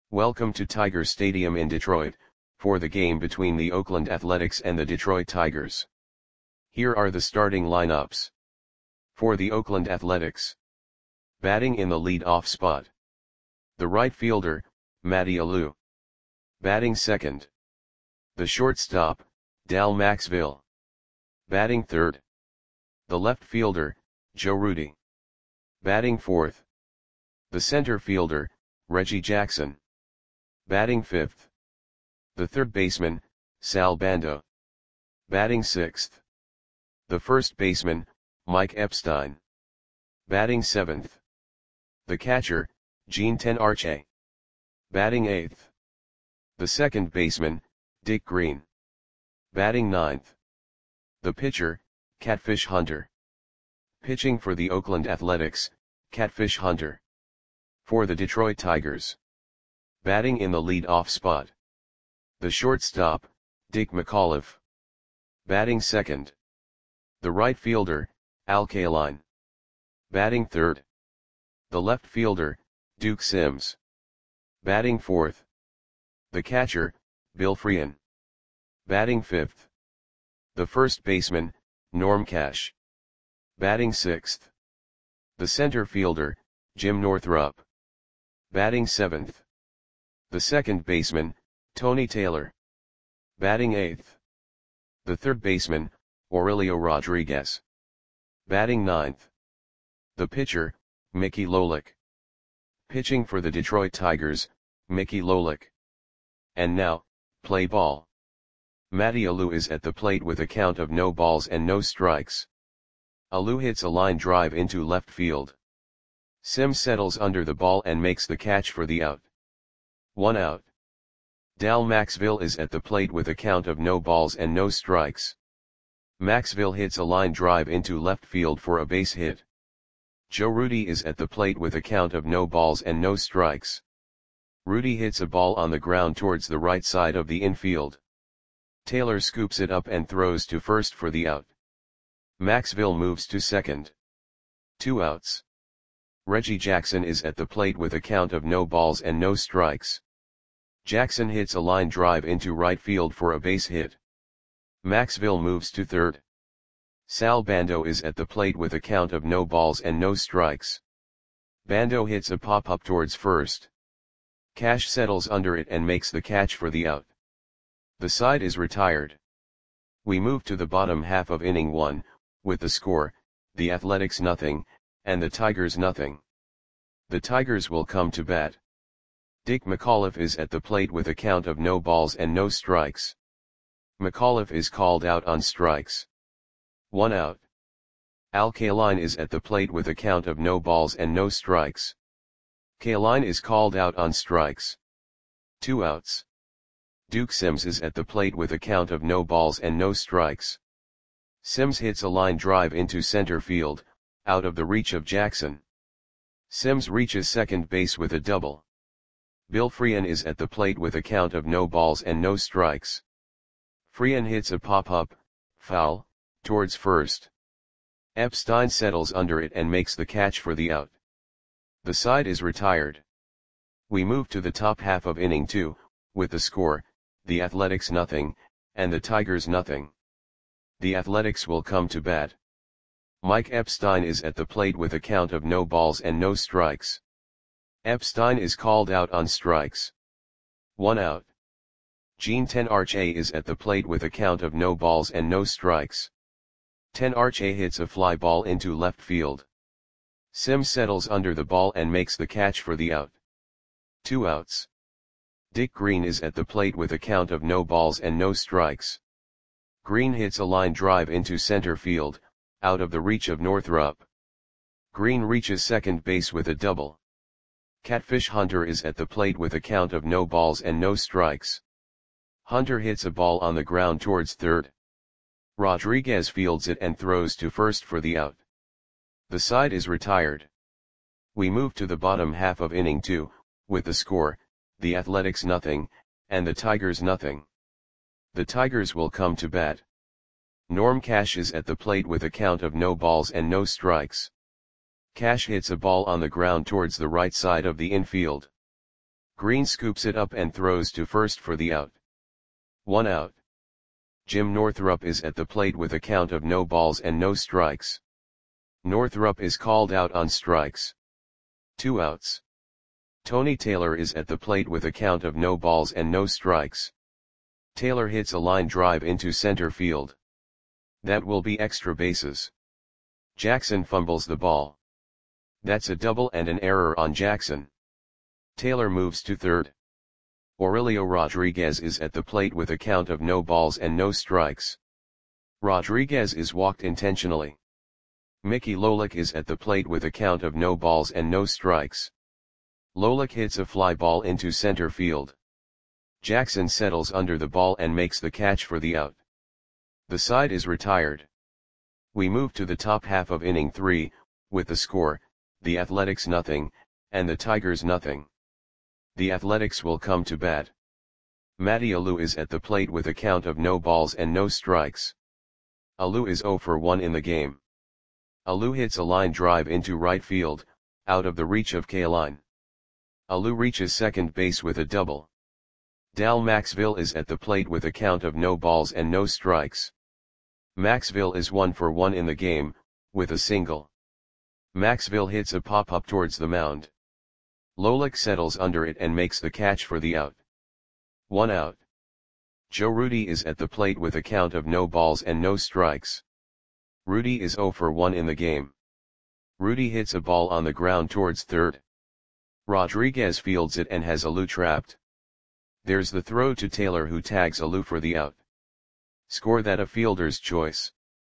Welcome to Tiger Stadium in Detroit, for the game between the Oakland Athletics and the Detroit Tigers. Here are the starting lineups. For the Oakland Athletics. Batting in the lead-off spot. The right fielder, Matty Alou. Batting second. The shortstop, Dal Maxvill. Batting third. The left fielder, Joe Rudi. Batting fourth. The center fielder, Reggie Jackson. Batting fifth. The third baseman, Sal Bando. Batting sixth. The first baseman, Mike Epstein. Batting seventh. The catcher, Gene Tenarche. Batting eighth. The second baseman, Dick Green. Batting ninth. The pitcher, Catfish Hunter. Pitching for the Oakland Athletics, Catfish Hunter. For the Detroit Tigers. Batting in the lead-off spot. The shortstop, Dick McAuliffe. Batting second. The right fielder, Al Kaline. Batting third. The left fielder, Duke Sims. Batting fourth. The catcher, Bill Freehan. Batting fifth. The first baseman, Norm Cash. Batting sixth. The center fielder, Jim Northrup. Batting seventh. The second baseman, Tony Taylor. Batting eighth. The third baseman, Aurelio Rodriguez. Batting ninth. The pitcher, Mickey Lolich. Pitching for the Detroit Tigers, Mickey Lolich. And now, play ball. Matty Alou is at the plate with a count of no balls and no strikes. Alou hits a line drive into left field. Sims settles under the ball and makes the catch for the out. 1 out. Dal Maxvill is at the plate with a count of no balls and no strikes. Maxvill hits a line drive into left field for a base hit. Joe Rudi is at the plate with a count of no balls and no strikes. Rudi hits a ball on the ground towards the right side of the infield. Taylor scoops it up and throws to first for the out. Maxvill moves to second. 2 outs. Reggie Jackson is at the plate with a count of no balls and no strikes. Jackson hits a line drive into right field for a base hit. Maxvill moves to third. Sal Bando is at the plate with a count of no balls and no strikes. Bando hits a pop-up towards first. Cash settles under it and makes the catch for the out. The side is retired. We move to the bottom half of inning 1, with the score, the Athletics 0, and the Tigers 0. The Tigers will come to bat. Dick McAuliffe is at the plate with a count of no balls and no strikes. McAuliffe is called out on strikes. 1 out. Al Kaline is at the plate with a count of no balls and no strikes. Kaline is called out on strikes. 2 outs. Duke Sims is at the plate with a count of no balls and no strikes. Sims hits a line drive into center field, out of the reach of Jackson. Sims reaches second base with a double. Bill Freehan is at the plate with a count of no balls and no strikes. Freehan hits a pop-up, foul, towards first. Epstein settles under it and makes the catch for the out. The side is retired. We move to the top half of inning 2, with the score, the Athletics 0, and the Tigers 0. The Athletics will come to bat. Mike Epstein is at the plate with a count of no balls and no strikes. Epstein is called out on strikes. 1 out. Gene Tenarche is at the plate with a count of no balls and no strikes. Tenarche hits a fly ball into left field. Sims settles under the ball and makes the catch for the out. 2 outs. Dick Green is at the plate with a count of no balls and no strikes. Green hits a line drive into center field, out of the reach of Northrup. Green reaches second base with a double. Catfish Hunter is at the plate with a count of no balls and no strikes. Hunter hits a ball on the ground towards third. Rodriguez fields it and throws to first for the out. The side is retired. We move to the bottom half of inning 2, with the score, the Athletics 0, and the Tigers 0. The Tigers will come to bat. Norm Cash is at the plate with a count of no balls and no strikes. Cash hits a ball on the ground towards the right side of the infield. Green scoops it up and throws to first for the out. 1 out. Jim Northrup is at the plate with a count of no balls and no strikes. Northrup is called out on strikes. 2 outs. Tony Taylor is at the plate with a count of no balls and no strikes. Taylor hits a line drive into center field. That will be extra bases. Jackson fumbles the ball. That's a double and an error on Jackson. Taylor moves to third. Aurelio Rodriguez is at the plate with a count of no balls and no strikes. Rodriguez is walked intentionally. Mickey Lolich is at the plate with a count of no balls and no strikes. Lolich hits a fly ball into center field. Jackson settles under the ball and makes the catch for the out. The side is retired. We move to the top half of inning 3, with the score, the Athletics nothing, and the Tigers nothing. The Athletics will come to bat. Matty Alou is at the plate with a count of no balls and no strikes. Alou is 0 for 1 in the game. Alou hits a line drive into right field, out of the reach of Kaline. Alou reaches second base with a double. Dal Maxville is at the plate with a count of no balls and no strikes. Maxville is 1 for 1 in the game, with a single. Maxville hits a pop-up towards the mound. Lolich settles under it and makes the catch for the out. 1 out. Joe Rudi is at the plate with a count of no balls and no strikes. Rudi is 0 for 1 in the game. Rudi hits a ball on the ground towards third. Rodriguez fields it and has Alou trapped. There's the throw to Taylor, who tags Alou for the out. Score that a fielder's choice.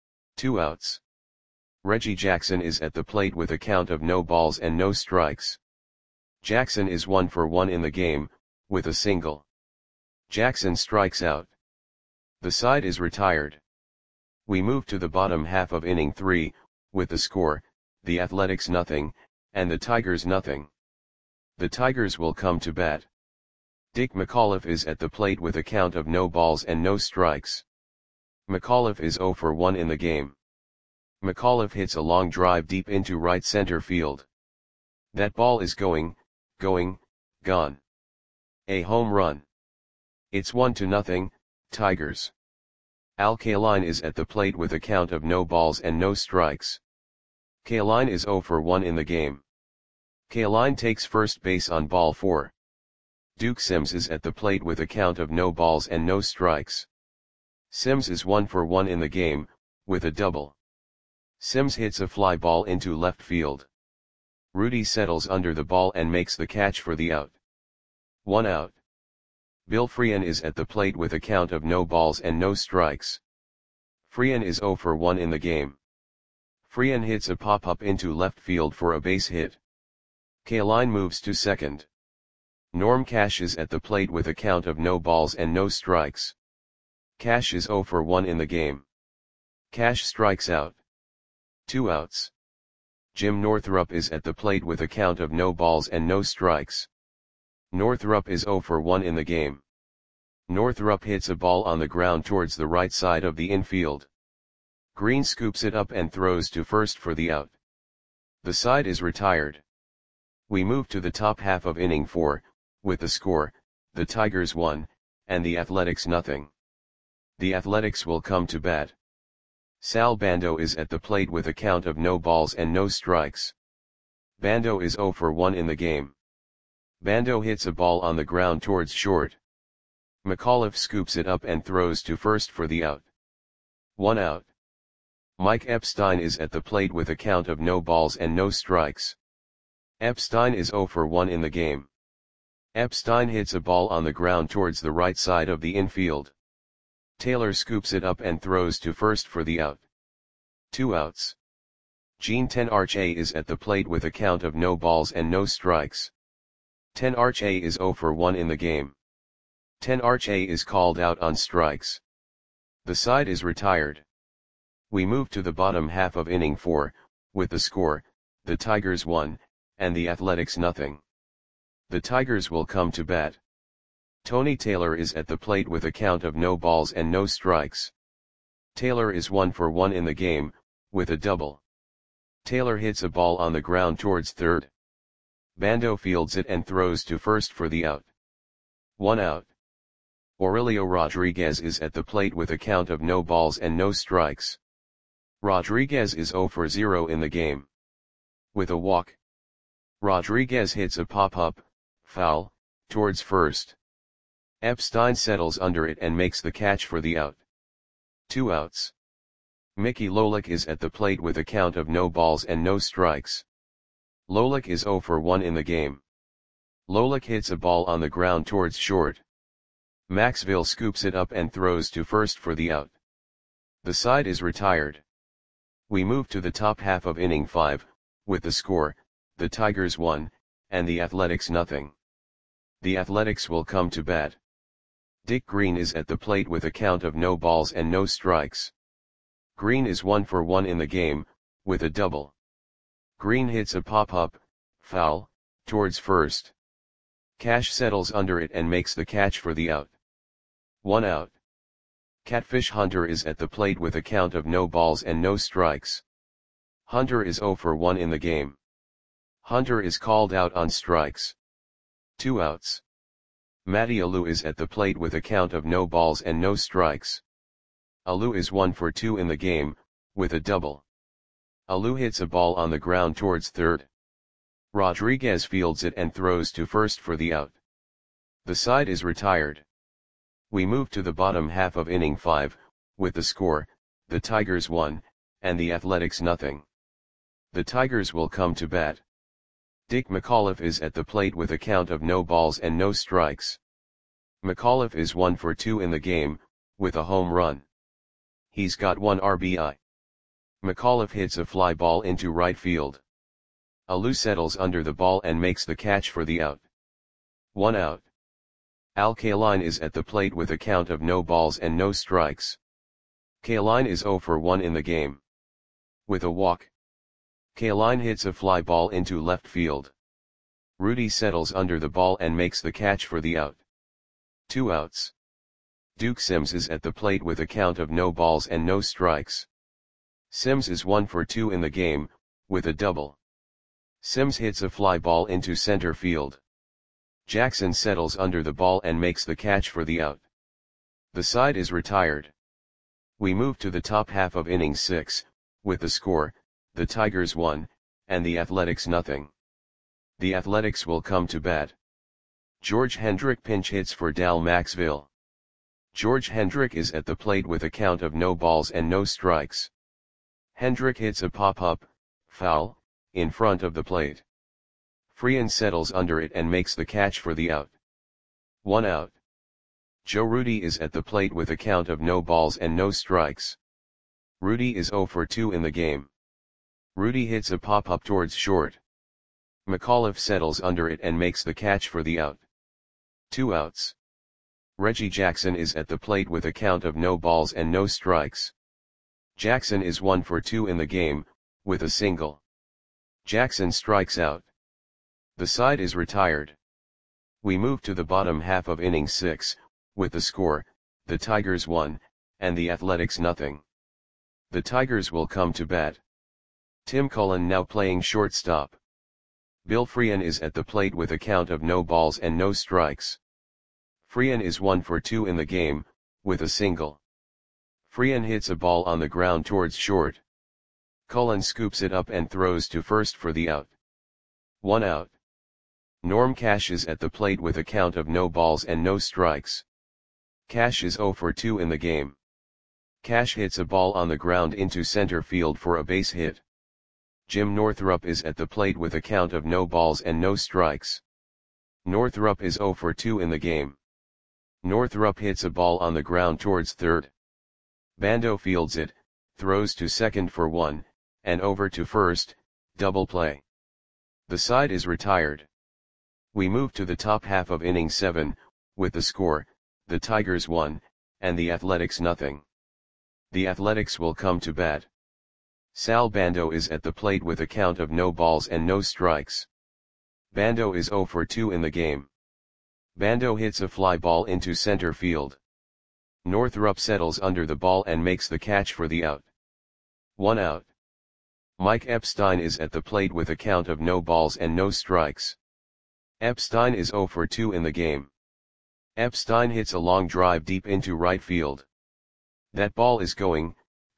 2 outs. Reggie Jackson is at the plate with a count of no balls and no strikes. Jackson is 1 for 1 in the game, with a single. Jackson strikes out. The side is retired. We move to the bottom half of inning 3, with the score, the Athletics nothing, and the Tigers nothing. The Tigers will come to bat. Dick McAuliffe is at the plate with a count of no balls and no strikes. McAuliffe is 0 for 1 in the game. McAuliffe hits a long drive deep into right center field. That ball is gone. A home run. It's 1-0, Tigers. Al Kaline is at the plate with a count of no balls and no strikes. Kaline is 0 for 1 in the game. Kaline takes first base on ball 4. Duke Sims is at the plate with a count of no balls and no strikes. Sims is 1 for 1 in the game, with a double. Sims hits a fly ball into left field. Rudi settles under the ball and makes the catch for the out. 1 out. Bill Freehan is at the plate with a count of no balls and no strikes. Freehan is 0 for 1 in the game. Freehan hits a pop-up into left field for a base hit. Kaline moves to second. Norm Cash is at the plate with a count of no balls and no strikes. Cash is 0 for 1 in the game. Cash strikes out. 2 outs. Jim Northrup is at the plate with a count of no balls and no strikes. Northrup is 0 for 1 in the game. Northrup hits a ball on the ground towards the right side of the infield. Green scoops it up and throws to first for the out. The side is retired. We move to the top half of inning 4, with the score, the Tigers 1, and the Athletics nothing. The Athletics will come to bat. Sal Bando is at the plate with a count of no balls and no strikes. Bando is 0 for 1 in the game. Bando hits a ball on the ground towards short. McAuliffe scoops it up and throws to first for the out. 1 out. Mike Epstein is at the plate with a count of no balls and no strikes. Epstein is 0 for 1 in the game. Epstein hits a ball on the ground towards the right side of the infield. Taylor scoops it up and throws to first for the out. 2 outs. Gene Tenarche is at the plate with a count of no balls and no strikes. Tenarche is 0 for 1 in the game. Tenarche is called out on strikes. The side is retired. We move to the bottom half of inning 4, with the score, the Tigers 1, and the Athletics nothing. The Tigers will come to bat. Tony Taylor is at the plate with a count of no balls and no strikes. Taylor is 1 for 1 in the game, with a double. Taylor hits a ball on the ground towards third. Bando fields it and throws to first for the out. 1 out. Aurelio Rodriguez is at the plate with a count of no balls and no strikes. Rodriguez is 0 for 0 in the game. With a walk, Rodriguez hits a pop-up, foul, towards first. Epstein settles under it and makes the catch for the out. 2 outs. Mickey Lolich is at the plate with a count of no balls and no strikes. Lolich is 0 for 1 in the game. Lolich hits a ball on the ground towards short. Maxville scoops it up and throws to first for the out. The side is retired. We move to the top half of inning 5, with the score, the Tigers 1, and the Athletics nothing. The Athletics will come to bat. Dick Green is at the plate with a count of no balls and no strikes. Green is 1 for 1 in the game, with a double. Green hits a pop-up, foul, towards first. Cash settles under it and makes the catch for the out. 1 out. Catfish Hunter is at the plate with a count of no balls and no strikes. Hunter is 0 for 1 in the game. Hunter is called out on strikes. 2 outs. Matty Alou is at the plate with a count of no balls and no strikes. Alou is 1 for 2 in the game, with a double. Alou hits a ball on the ground towards third. Rodriguez fields it and throws to first for the out. The side is retired. We move to the bottom half of inning 5, with the score, the Tigers 1, and the Athletics nothing. The Tigers will come to bat. Dick McAuliffe is at the plate with a count of no balls and no strikes. McAuliffe is 1 for 2 in the game, with a home run. He's got 1 RBI. McAuliffe hits a fly ball into right field. Alou settles under the ball and makes the catch for the out. 1 out. Al Kaline is at the plate with a count of no balls and no strikes. Kaline is 0 for 1 in the game. With a walk, Kaline hits a fly ball into left field. Rudy settles under the ball and makes the catch for the out. 2 outs. Duke Sims is at the plate with a count of no balls and no strikes. Sims is 1 for 2 in the game, with a double. Sims hits a fly ball into center field. Jackson settles under the ball and makes the catch for the out. The side is retired. We move to the top half of inning 6, with the score, the Tigers 1, and the Athletics nothing. The Athletics will come to bat. George Hendrick pinch hits for Dal Maxville. George Hendrick is at the plate with a count of no balls and no strikes. Hendrick hits a pop-up, foul, in front of the plate. Freehan settles under it and makes the catch for the out. 1 out. Joe Rudy is at the plate with a count of no balls and no strikes. Rudy is 0 for 2 in the game. Rudy hits a pop-up towards short. McAuliffe settles under it and makes the catch for the out. 2 outs. Reggie Jackson is at the plate with a count of no balls and no strikes. Jackson is 1 for 2 in the game, with a single. Jackson strikes out. The side is retired. We move to the bottom half of inning 6, with the score, the Tigers 1, and the Athletics nothing. The Tigers will come to bat. Tim Cullen now playing shortstop. Bill Freehan is at the plate with a count of no balls and no strikes. Freehan is 1 for 2 in the game, with a single. Freehan hits a ball on the ground towards short. Cullen scoops it up and throws to first for the out. 1 out. Norm Cash is at the plate with a count of no balls and no strikes. Cash is 0 for 2 in the game. Cash hits a ball on the ground into center field for a base hit. Jim Northrup is at the plate with a count of no balls and no strikes. Northrup is 0 for 2 in the game. Northrup hits a ball on the ground towards third. Bando fields it, throws to second for 1, and over to first, double play. The side is retired. We move to the top half of inning 7, with the score, the Tigers 1, and the Athletics nothing. The Athletics will come to bat. Sal Bando is at the plate with a count of no balls and no strikes. Bando is 0 for 2 in the game. Bando hits a fly ball into center field. Northrup settles under the ball and makes the catch for the out. 1 out. Mike Epstein is at the plate with a count of no balls and no strikes. Epstein is 0 for 2 in the game. Epstein hits a long drive deep into right field. That ball is going,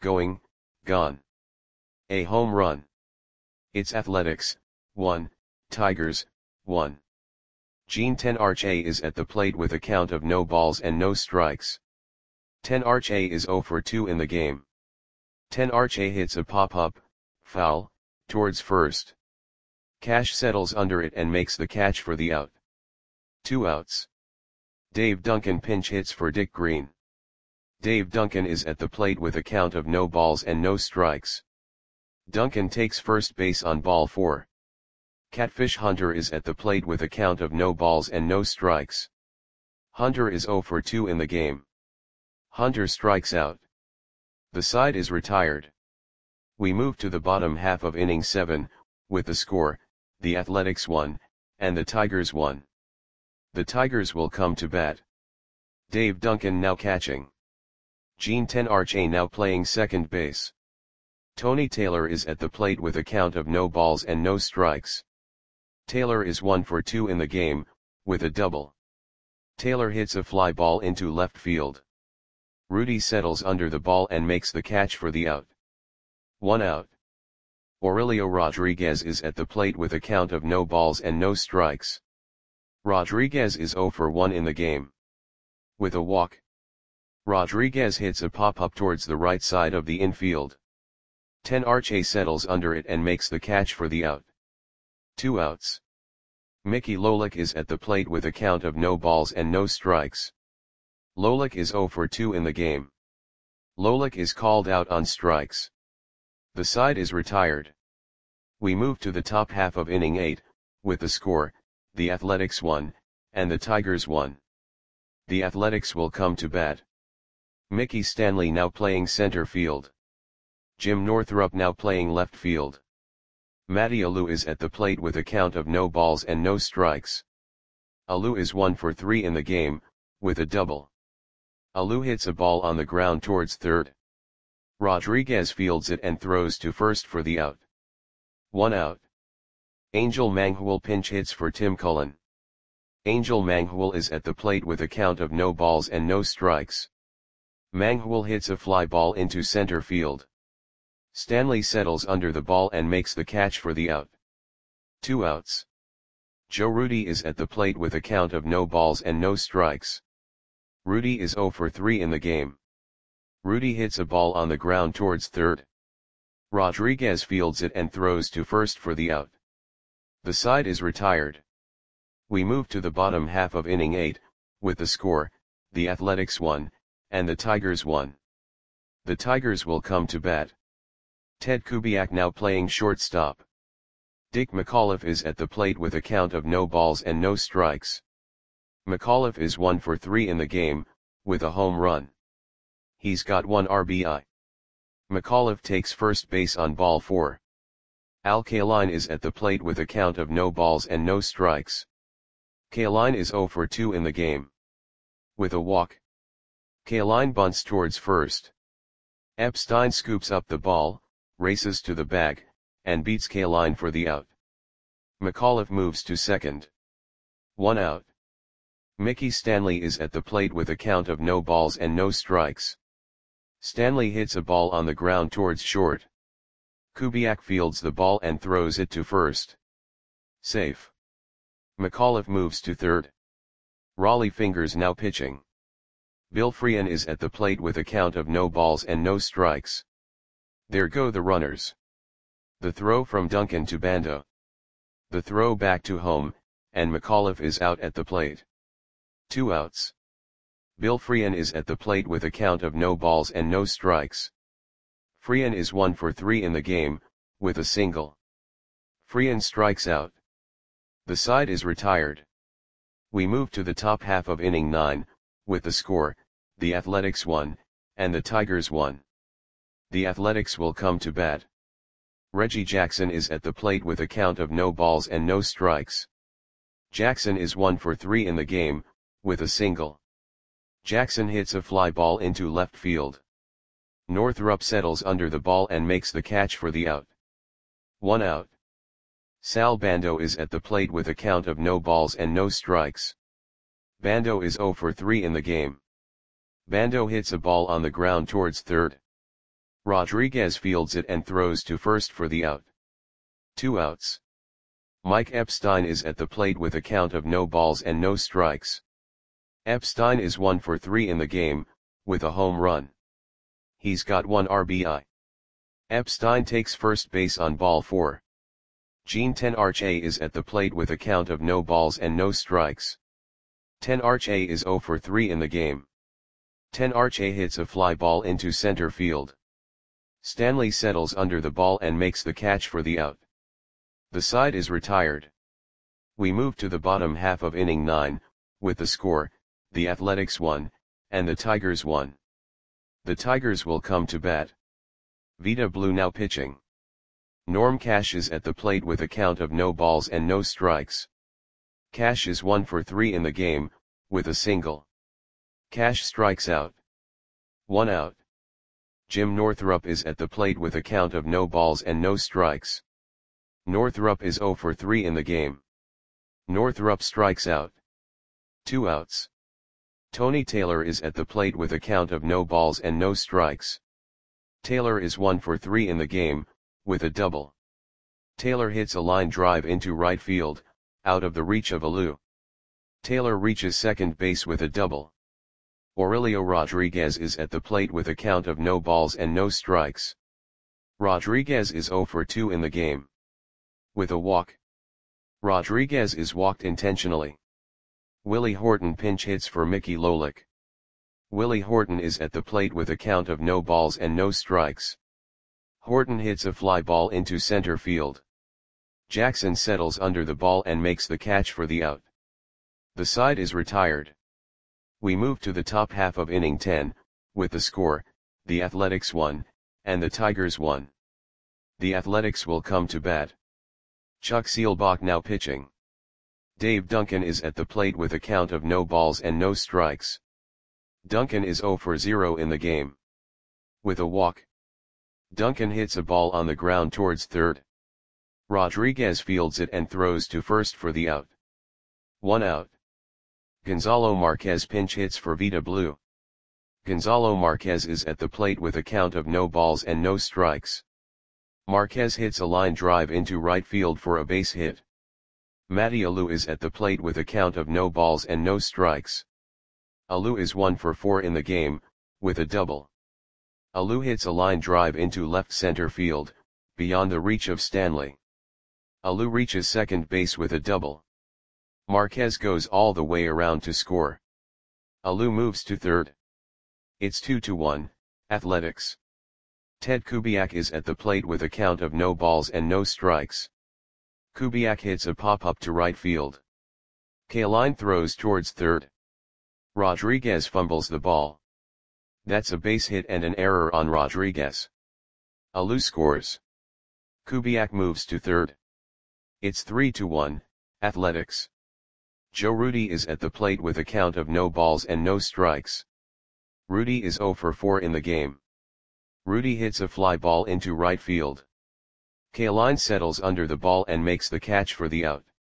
gone. A home run. It's Athletics, 1, Tigers, 1. Gene Tenarche is at the plate with a count of no balls and no strikes. Tenarche is 0 for 2 in the game. Tenarche hits a pop-up, foul, towards first. Cash settles under it and makes the catch for the out. 2 outs. Dave Duncan pinch hits for Dick Green. Dave Duncan is at the plate with a count of no balls and no strikes. Duncan takes first base on ball 4. Catfish Hunter is at the plate with a count of no balls and no strikes. Hunter is 0 for 2 in the game. Hunter strikes out. The side is retired. We move to the bottom half of inning 7, with the score, the Athletics 1, and the Tigers 1. The Tigers will come to bat. Dave Duncan now catching. Gene Tenarche now playing second base. Tony Taylor is at the plate with a count of no balls and no strikes. Taylor is 1 for 2 in the game, with a double. Taylor hits a fly ball into left field. Rudy settles under the ball and makes the catch for the out. 1 out. Aurelio Rodriguez is at the plate with a count of no balls and no strikes. Rodriguez is 0 for 1 in the game. With a walk. Rodriguez hits a pop-up towards the right side of the infield. Tenarche settles under it and makes the catch for the out. 2 outs. Mickey Lolich is at the plate with a count of no balls and no strikes. Lolich is 0 for 2 in the game. Lolich is called out on strikes. The side is retired. We move to the top half of inning 8, with the score, the Athletics 1, and the Tigers 1. The Athletics will come to bat. Mickey Stanley now playing center field. Jim Northrup now playing left field. Matty Alou is at the plate with a count of no balls and no strikes. Alou is 1 for 3 in the game, with a double. Alou hits a ball on the ground towards third. Rodriguez fields it and throws to first for the out. 1 out. Angel Manghul pinch hits for Tim Cullen. Angel Manghul is at the plate with a count of no balls and no strikes. Manghul hits a fly ball into center field. Stanley settles under the ball and makes the catch for the out. 2 outs. Joe Rudy is at the plate with a count of no balls and no strikes. Rudy is 0 for 3 in the game. Rudy hits a ball on the ground towards third. Rodriguez fields it and throws to first for the out. The side is retired. We move to the bottom half of inning 8, with the score, the Athletics 1, and the Tigers 1. The Tigers will come to bat. Ted Kubiak now playing shortstop. Dick McAuliffe is at the plate with a count of no balls and no strikes. McAuliffe is 1 for 3 in the game, with a home run. He's got 1 RBI. McAuliffe takes first base on ball 4. Al Kaline is at the plate with a count of no balls and no strikes. Kaline is 0 for 2 in the game. With a walk. Kaline bunts towards first. Epstein scoops up the ball, races to the bag, and beats Kaline for the out. McAuliffe moves to second. 1 out. Mickey Stanley is at the plate with a count of no balls and no strikes. Stanley hits a ball on the ground towards short. Kubiak fields the ball and throws it to first. Safe. McAuliffe moves to third. Raleigh Fingers now pitching. Bill Freehan is at the plate with a count of no balls and no strikes. There go the runners. The throw from Duncan to Banda. The throw back to home, and McAuliffe is out at the plate. 2 outs. Bill Freehan is at the plate with a count of no balls and no strikes. Freehan is 1 for 3 in the game, with a single. Freehan strikes out. The side is retired. We move to the top half of inning 9, with the score, the Athletics 1, and the Tigers 1. The Athletics will come to bat. Reggie Jackson is at the plate with a count of no balls and no strikes. Jackson is 1 for 3 in the game, with a single. Jackson hits a fly ball into left field. Northrup settles under the ball and makes the catch for the out. 1 out. Sal Bando is at the plate with a count of no balls and no strikes. Bando is 0 for 3 in the game. Bando hits a ball on the ground towards third. Rodriguez fields it and throws to first for the out. 2 outs. Mike Epstein is at the plate with a count of no balls and no strikes. Epstein is 1 for 3 in the game, with a home run. He's got 1 RBI. Epstein takes first base on ball 4. Gene Tenarche is at the plate with a count of no balls and no strikes. Tenarche is 0 for 3 in the game. Tenarche hits a fly ball into center field. Stanley settles under the ball and makes the catch for the out. The side is retired. We move to the bottom half of inning 9, with the score, the Athletics 1, and the Tigers 1. The Tigers will come to bat. Vida Blue now pitching. Norm Cash is at the plate with a count of no balls and no strikes. Cash is 1 for 3 in the game, with a single. Cash strikes out. 1 out. Jim Northrup is at the plate with a count of no balls and no strikes. Northrup is 0 for 3 in the game. Northrup strikes out. 2 outs. Tony Taylor is at the plate with a count of no balls and no strikes. Taylor is 1 for 3 in the game, with a double. Taylor hits a line drive into right field, out of the reach of Alou. Taylor reaches second base with a double. Aurelio Rodriguez is at the plate with a count of no balls and no strikes. Rodriguez is 0 for 2 in the game. With a walk. Rodriguez is walked intentionally. Willie Horton pinch hits for Mickey Lolich. Willie Horton is at the plate with a count of no balls and no strikes. Horton hits a fly ball into center field. Jackson settles under the ball and makes the catch for the out. The side is retired. We move to the top half of inning 10, with the score, the Athletics 1, and the Tigers 1. The Athletics will come to bat. Chuck Seelbach now pitching. Dave Duncan is at the plate with a count of no balls and no strikes. Duncan is 0 for 0 in the game. With a walk. Duncan hits a ball on the ground towards third. Rodriguez fields it and throws to first for the out. 1 out. Gonzalo Marquez pinch hits for Vida Blue. Gonzalo Marquez is at the plate with a count of no balls and no strikes. Marquez hits a line drive into right field for a base hit. Matty Alou is at the plate with a count of no balls and no strikes. Alou is 1 for 4 in the game, with a double. Alou hits a line drive into left center field, beyond the reach of Stanley. Alou reaches second base with a double. Marquez goes all the way around to score. Alou moves to third. It's 2-1, Athletics. Ted Kubiak is at the plate with a count of no balls and no strikes. Kubiak hits a pop-up to right field. Kaline throws towards third. Rodriguez fumbles the ball. That's a base hit and an error on Rodriguez. Alou scores. Kubiak moves to third. It's 3-1, Athletics. Joe Rudi is at the plate with a count of no balls and no strikes. Rudi is 0 for 4 in the game. Rudi hits a fly ball into right field. Kaline settles under the ball and makes the catch for the out.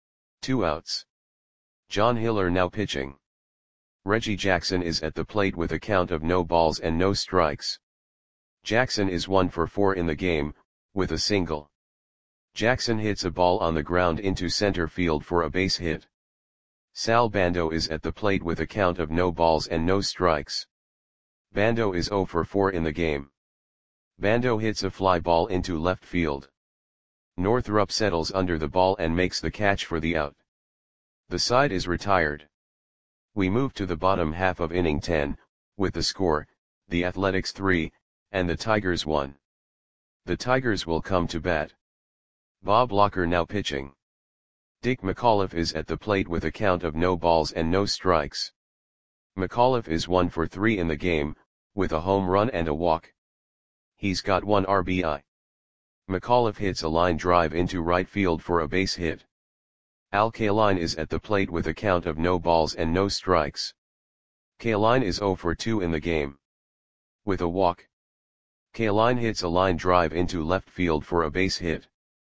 2 outs. John Hiller now pitching. Reggie Jackson is at the plate with a count of no balls and no strikes. Jackson is 1 for 4 in the game, with a single. Jackson hits a ball on the ground into center field for a base hit. Sal Bando is at the plate with a count of no balls and no strikes. Bando is 0 for 4 in the game. Bando hits a fly ball into left field. Northrup settles under the ball and makes the catch for the out. The side is retired. We move to the bottom half of inning 10, with the score, the Athletics 3, and the Tigers 1. The Tigers will come to bat. Bob Locker now pitching. Dick McAuliffe is at the plate with a count of no balls and no strikes. McAuliffe is 1 for 3 in the game, with a home run and a walk. He's got 1 RBI. McAuliffe hits a line drive into right field for a base hit. Al Kaline is at the plate with a count of no balls and no strikes. Kaline is 0 for 2 in the game. With a walk. Kaline hits a line drive into left field for a base hit.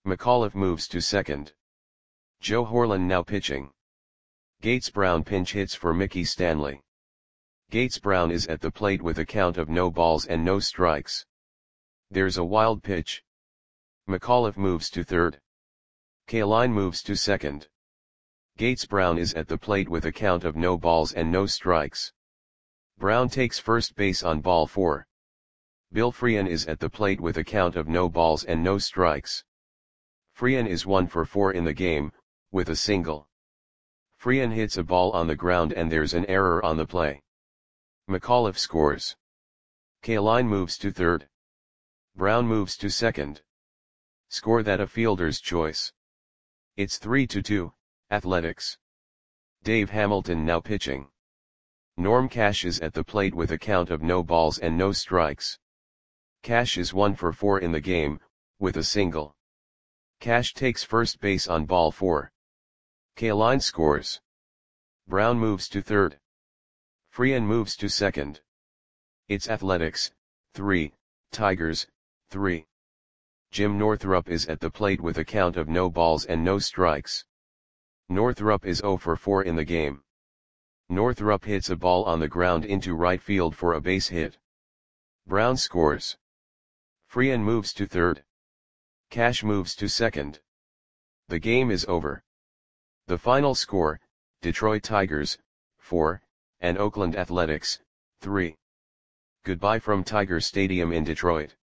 McAuliffe moves to second. Joe Horlan now pitching. Gates Brown pinch hits for Mickey Stanley. Gates Brown is at the plate with a count of no balls and no strikes. There's a wild pitch. McAuliffe moves to third. Kaline moves to second. Gates Brown is at the plate with a count of no balls and no strikes. Brown takes first base on ball 4. Bill Freehan is at the plate with a count of no balls and no strikes. Freehan is 1 for 4 in the game, with a single. Freehan hits a ball on the ground and there's an error on the play. McAuliffe scores. Kaline moves to third. Brown moves to second. Score that a fielder's choice. It's 3-2, Athletics. Dave Hamilton now pitching. Norm Cash is at the plate with a count of no balls and no strikes. Cash is 1 for 4 in the game, with a single. Cash takes first base on ball 4. Kaline scores. Brown moves to third. Freehan moves to second. It's Athletics, 3, Tigers, 3. Jim Northrup is at the plate with a count of no balls and no strikes. Northrup is 0 for 4 in the game. Northrup hits a ball on the ground into right field for a base hit. Brown scores. Freehan moves to third. Cash moves to second. The game is over. The final score, Detroit Tigers, 4, and Oakland Athletics, 3. Goodbye from Tiger Stadium in Detroit.